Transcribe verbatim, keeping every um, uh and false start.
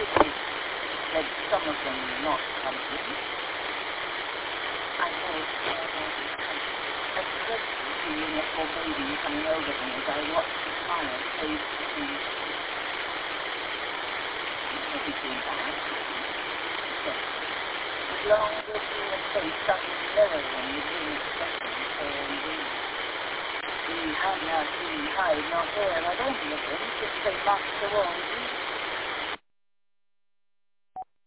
pity that some of them are not coming. I thought, uh, at first, seeing a poor baby coming over to me, as I watched the smile fade to me. Everything bad. Yes. As long as you have faced something lower than you didn't expect so indeed. We have now seen hide, not hair, I don't look in, since they marked the wall.